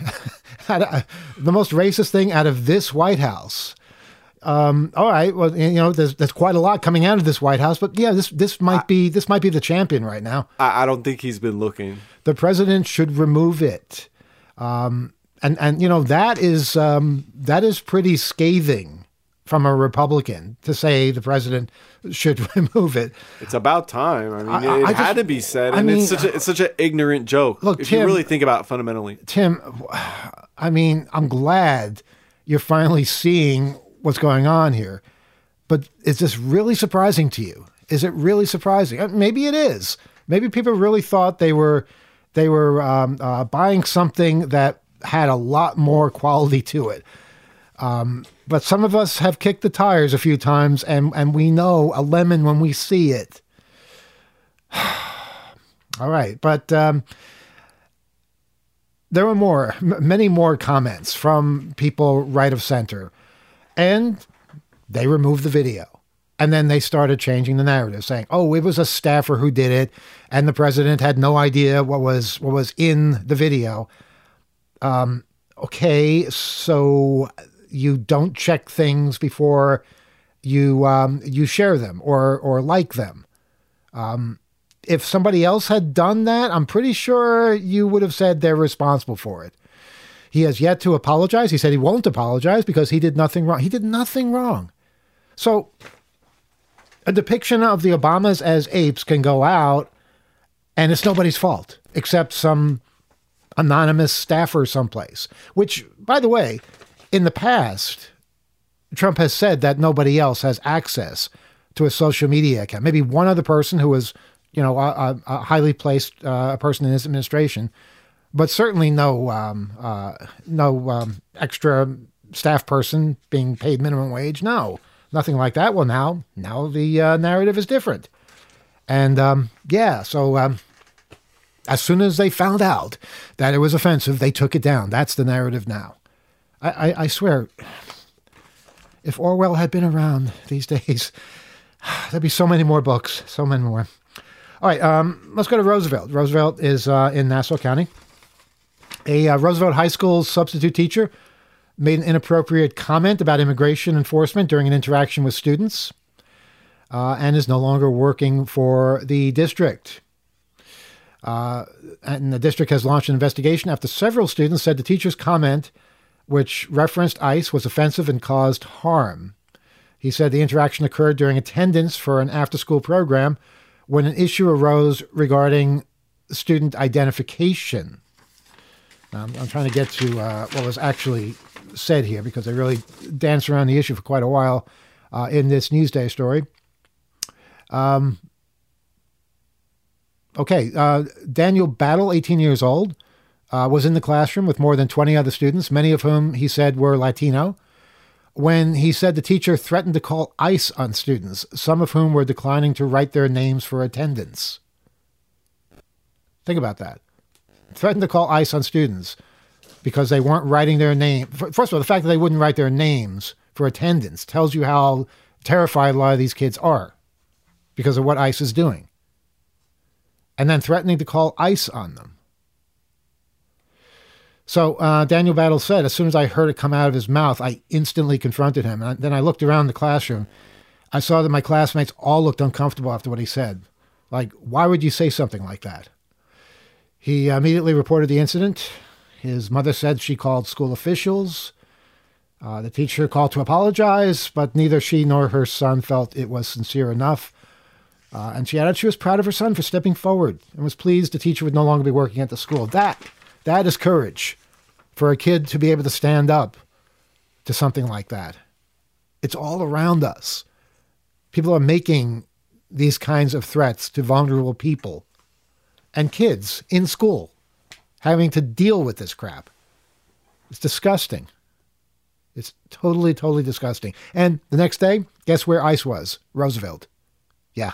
The most racist thing out of this White House. Um, all right. Well, you know, there's, there's quite a lot coming out of this White House, but yeah, this, this might be, this might be the champion right now. I, I don't think he's been looking. The president should remove it. Um, and, and, you know, that is, um, that is pretty scathing from a Republican to say the president should remove it. It's about time. I mean, I, it I had just, to be said. I And mean, it's such a, it's such an ignorant joke. Look, if Tim, you really think about it fundamentally. Tim, I mean, I'm glad you're finally seeing what's going on here, but is this really surprising to you? Is it really surprising? Maybe it is. Maybe people really thought they were, they were um, uh, buying something that had a lot more quality to it. Um, but some of us have kicked the tires a few times, and, and we know a lemon when we see it. All right. But um, there were more, m- many more comments from people right of center, and they removed the video. And then they started changing the narrative, saying, oh, it was a staffer who did it, and the president had no idea what was what was in the video. Um, okay, so you don't check things before you um, you share them or or like them. Um, if somebody else had done that, I'm pretty sure you would have said they're responsible for it. He has yet to apologize. He said he won't apologize because he did nothing wrong. He did nothing wrong. So a depiction of the Obamas as apes can go out, and it's nobody's fault except some anonymous staffer someplace, which, by the way, in the past, Trump has said that nobody else has access to a social media account. Maybe one other person who was, you know, a, a highly placed uh, person in his administration, but certainly no um, uh, no um, extra staff person being paid minimum wage. No, nothing like that. Well, now, now the uh, narrative is different. And um, yeah, so um, as soon as they found out that it was offensive, they took it down. That's the narrative now. I, I, I swear, if Orwell had been around these days, there'd be so many more books, so many more. All right, um, let's go to Roosevelt. Roosevelt is uh, in Nassau County. A uh, Roosevelt High School substitute teacher made an inappropriate comment about immigration enforcement during an interaction with students, uh, and is no longer working for the district. Uh, and the district has launched an investigation after several students said the teacher's comment, which referenced ICE, was offensive and caused harm. He said the interaction occurred during attendance for an after-school program when an issue arose regarding student identification. Now, I'm, I'm trying to get to uh, what was actually said here because I really danced around the issue for quite a while uh, in this Newsday story. Um, okay, uh, Daniel Battle, eighteen years old, uh, was in the classroom with more than twenty other students, many of whom he said were Latino, when he said the teacher threatened to call ICE on students, some of whom were declining to write their names for attendance. Think about that. Threatened to call ICE on students because they weren't writing their name. First of all, the fact that they wouldn't write their names for attendance tells you how terrified a lot of these kids are because of what ICE is doing. And then threatening to call ICE on them. So uh, Daniel Battle said, as soon as I heard it come out of his mouth, I instantly confronted him. And then I looked around the classroom. I saw that my classmates all looked uncomfortable after what he said. Like, why would you say something like that? He immediately reported the incident. His mother said she called school officials. Uh, the teacher called to apologize, but neither she nor her son felt it was sincere enough. Uh, and she added she was proud of her son for stepping forward and was pleased the teacher would no longer be working at the school. That, that is courage for a kid to be able to stand up to something like that. It's all around us. People are making these kinds of threats to vulnerable people and kids in school having to deal with this crap. It's disgusting. It's totally, totally disgusting. And the next day, guess where ICE was? Roosevelt. Yeah.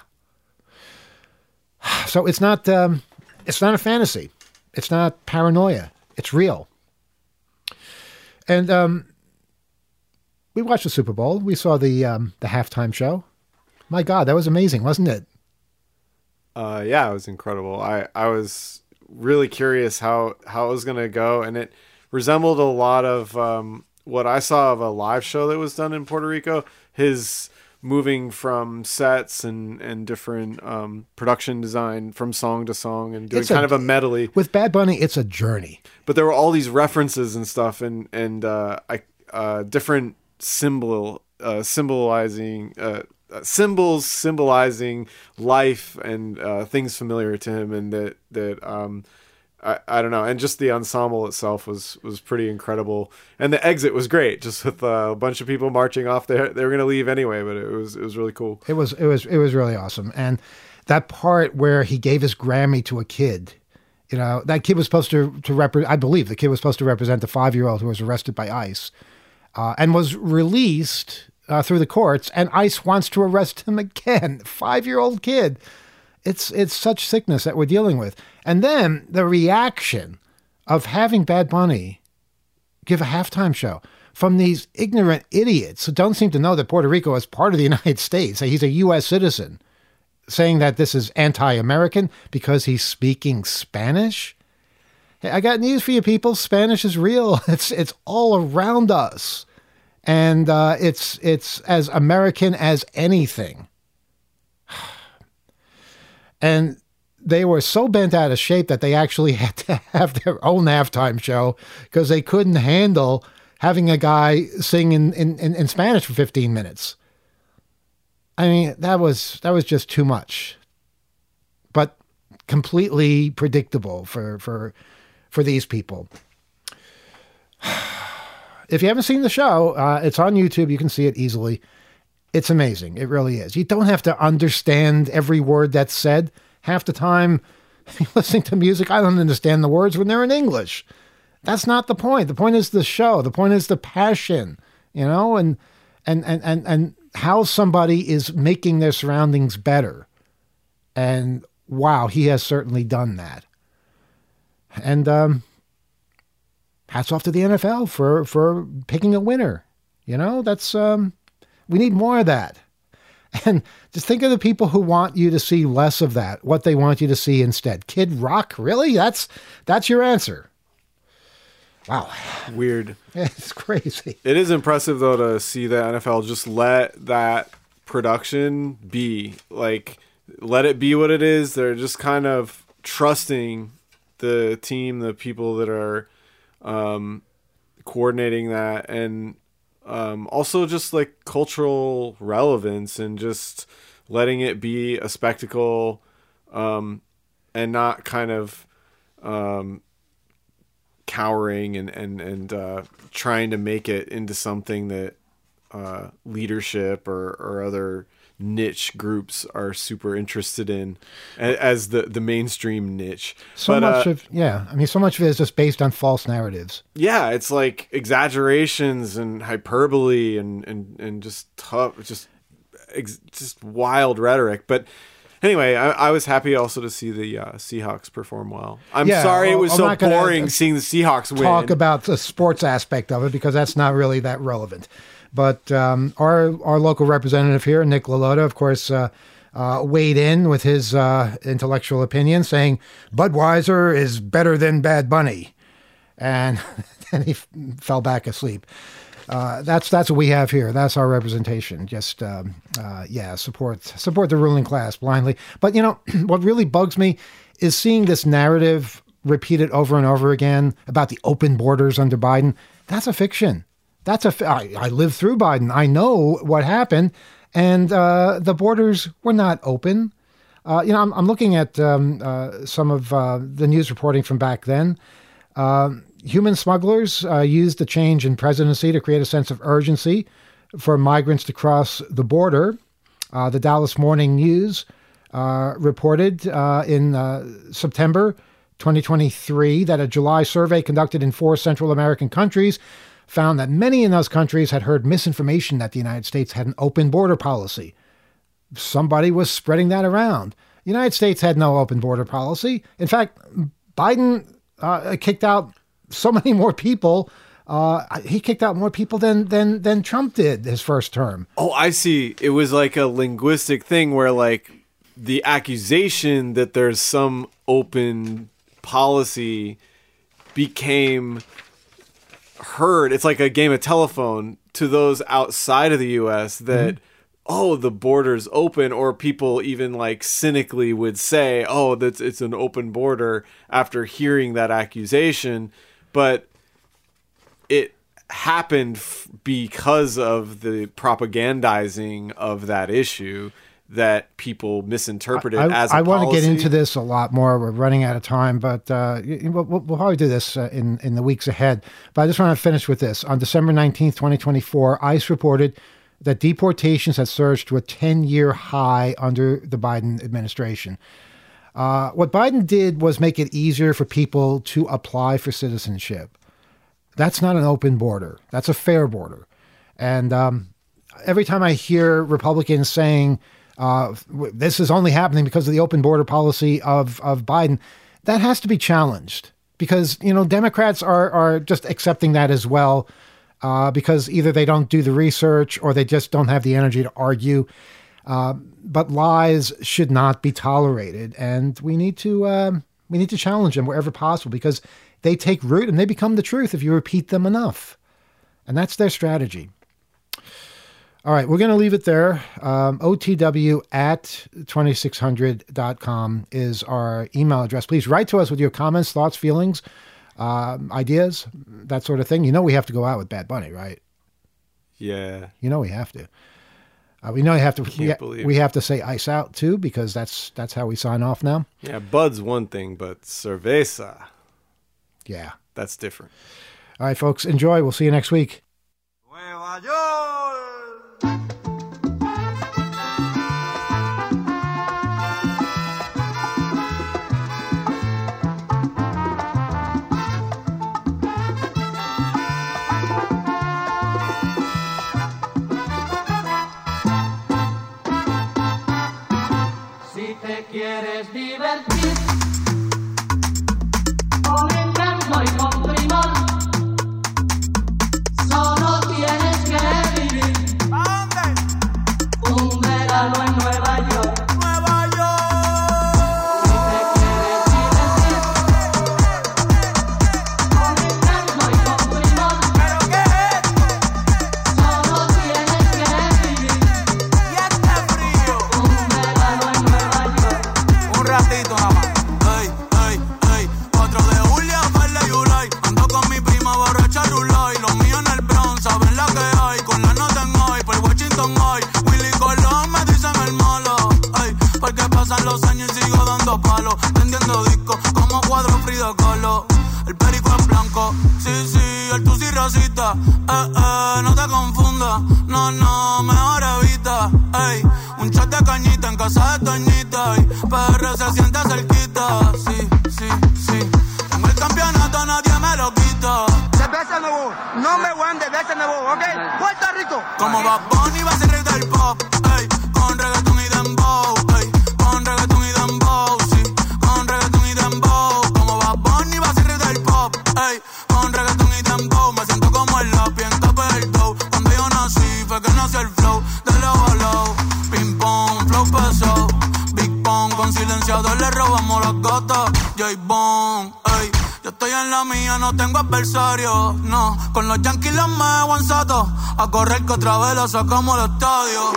So it's not, um, it's not a fantasy. It's not paranoia. It's real. And um, we watched the Super Bowl. We saw the um, the halftime show. My God, that was amazing, wasn't it? Uh, yeah, it was incredible. I, I was really curious how, how it was going to go, and it resembled a lot of um, what I saw of a live show that was done in Puerto Rico. His moving from sets and, and different um, production design from song to song and doing it's kind a, of a medley. With Bad Bunny, it's a journey. But there were all these references and stuff and, and uh, I, uh, different symbol, uh, symbolizing uh, symbols symbolizing life and uh, things familiar to him, and that that um, I, I don't know, and just the ensemble itself was was pretty incredible, and the exit was great, just with uh, a bunch of people marching off there. They were going to leave anyway, but it was it was really cool. It was it was it was really awesome, and that part where he gave his Grammy to a kid. You know, that kid was supposed to to represent. I believe the kid was supposed to represent the five-year-old who was arrested by ICE, uh, and was released uh, through the courts. And ICE wants to arrest him again. Five-year-old kid. It's it's such sickness that we're dealing with. And then the reaction of having Bad Bunny give a halftime show from these ignorant idiots who don't seem to know that Puerto Rico is part of the United States. He's a U S citizen. Saying that this is anti-American because he's speaking Spanish. Hey, I got news for you people. Spanish is real. It's it's all around us. And uh, it's it's as American as anything. And they were so bent out of shape that they actually had to have their own halftime show because they couldn't handle having a guy sing in, in, in, in Spanish for fifteen minutes. I mean, that was that was just too much, but completely predictable for for for these people. If you haven't seen the show, uh, it's on YouTube. You can see it easily. It's amazing. It really is. You don't have to understand every word that's said. Half the time, listening to music, I don't understand the words when they're in English. That's not the point. The point is the show. The point is the passion, you know, and and and and and. how somebody is making their surroundings better. And wow, he has certainly done that. And um, hats off to the N F L for, for picking a winner. You know, that's, um, we need more of that. And just think of the people who want you to see less of that, what they want you to see instead. Kid Rock, really? That's, that's your answer. Wow. Weird. It's crazy. It is impressive, though, to see the N F L just let that production be. Like, let it be what it is. They're just kind of trusting the team, the people that are um, coordinating that. And um, also just, like, cultural relevance and just letting it be a spectacle um, and not kind of... Um, cowering and and and uh, trying to make it into something that uh, leadership or, or other niche groups are super interested in as the, the mainstream niche. So but, much uh, of, yeah, I mean, so much of it is just based on false narratives. Yeah, it's like exaggerations and hyperbole and, and, and just tough, just, ex, just wild rhetoric. But anyway, I, I was happy also to see the uh, Seahawks perform well. I'm Yeah, sorry well, it was I'm so not gonna, boring uh, seeing the Seahawks win. Talk about the sports aspect of it because that's not really that relevant. But um, our our local representative here, Nick LaLota, of course, uh, uh, weighed in with his uh, intellectual opinion, saying Budweiser is better than Bad Bunny, and then he f- fell back asleep. Uh, that's that's what we have here. That's our representation. Just um, uh, yeah, support support the ruling class blindly. But you know what really bugs me is seeing this narrative repeated over and over again about the open borders under Biden. That's a fiction. That's a. I, I lived through Biden. I know what happened, and uh, the borders were not open. Uh, you know, I'm, I'm looking at um, uh, some of uh, the news reporting from back then. Uh, human smugglers uh, used the change in presidency to create a sense of urgency for migrants to cross the border. Uh, the Dallas Morning News uh, reported uh, in uh, September twenty twenty-three that a July survey conducted in four Central American countries found that many in those countries had heard misinformation that the United States had an open border policy. Somebody was spreading that around. The United States had no open border policy. In fact, Biden uh, kicked out so many more people. Uh, he kicked out more people than than than Trump did his first term. Oh, I see. It was like a linguistic thing where like the accusation that there's some open policy became heard. It's like a game of telephone to those outside of the U S that, mm-hmm. oh, the border's open, or people even like cynically would say, oh, that's it's an open border after hearing that accusation. But it happened f- because of the propagandizing of that issue that people misinterpreted I, as a I want policy. to get into this a lot more. We're running out of time, but uh, we'll, we'll probably do this uh, in, in the weeks ahead. But I just want to finish with this. On December nineteenth, twenty twenty-four, ICE reported that deportations had surged to a ten-year high under the Biden administration. Uh, what Biden did was make it easier for people to apply for citizenship. That's not an open border. That's a fair border. And um, every time I hear Republicans saying, Uh, this is only happening because of the open border policy of, of Biden, that has to be challenged because, you know, Democrats are, are just accepting that as well uh, because either they don't do the research or they just don't have the energy to argue. Uh, but lies should not be tolerated. And we need to um, we need to challenge them wherever possible because they take root and they become the truth if you repeat them enough. And that's their strategy. All right, we're going to leave it there. Um, O T W at twenty-six hundred dot com is our email address. Please write to us with your comments, thoughts, feelings, um, ideas, that sort of thing. You know we have to go out with Bad Bunny, right? Yeah. You know we have to. Uh, we know we have to. Can't we, believe we have to say ice out too because that's that's how we sign off now. Yeah, Bud's one thing, but cerveza, Yeah. that's different. All right, folks, enjoy. We'll see you next week. Nueva York. Si te quieres divertir con encanto y con primor, solo tienes que vivir un verano en Nueva York. Nueva York. Si te quieres divertir con encanto y con primor, ¿Pero qué es esto? solo tienes que vivir Y este frío. un verano en Nueva York. Un ratito nada más. Ey, ey, ey. cuatro de julio, Farley y Ulay. Ando con mi prima borracha Rulay. Los míos en el Bronx, saben la que hay. Con la nota en hoy, por Washington hoy. Willy Colón me dicen el malo. Ey, porque pasan los años y sigo dando palos. Vendiendo discos como cuadro Frida Kahlo. El perico es blanco, sí, sí, el tusi racista. Eh, eh, no te confundas, no, no, mejor evita. Ey, un cañita en casa de Toñita. Y P R se siente cerquita. Sí, sí, sí. Tengo el campeonato, nadie me lo quita. De veces no voy, no me voy de veces no voy, ¿ok? Puerto Rico. Como Bad Bunny va a ser rey del pop, ey, con reggaetón y dembow, ey, con reggaetón y dembow, sí, con reggaetón y dembow. Como Bad Bunny va a ser rey del pop, ey, con reggaetón y dembow. Me siento como el lápiz en tope del dough. Cuando yo nací fue que nació el flow de low a low. Ping pong, flow pesado, Big Pong con silenciador le robamos las gotas. J-Bone, ey. Yo estoy en la mía, no tengo adversario, no. Con los Yankees los me hago en sato. A correr que otra vez lo sacamos al estadio.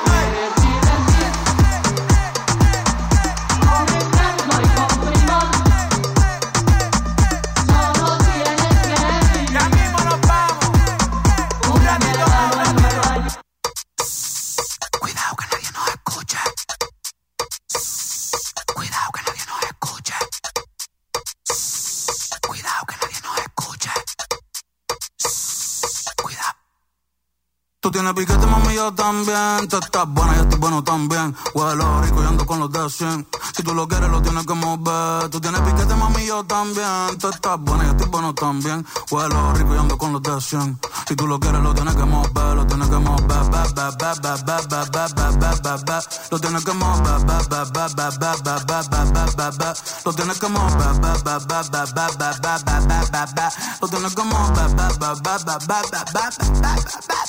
Ya mismo nos vamos. Un ratito más. Cuidado que nadie nos escuche. Cuidado que nadie nos escuche. Cuidado que nadie nos escuche. Cuidado. Tú tienes piquete, mami, yo también. Tú estás buena, yo estoy bueno también. Huelo rico y ando con los de cien. Si tú lo quieres, lo tienes que mover. Tú tienes piquete, mami, yo también. Tú estás buena, yo estoy bueno también. Huelo rico y ando con los de cien. Si tú lo quieres, lo tienes que mover. Lo tienes que mover. Ba, ba, ba, ba, ba, ba, ba, ba, ba, ba, ba. Lo tienes que mover. Ba, ba, ba, ba, ba, ba, ba, ba, ba, ba, ba. Lo tienes que mover. Ba, ba, ba, ba, ba, ba, ba, ba, ba, ba, ba. Lo tienes que mover. Ba, ba, ba, ba, ba, ba, ba, ba, ba, ba.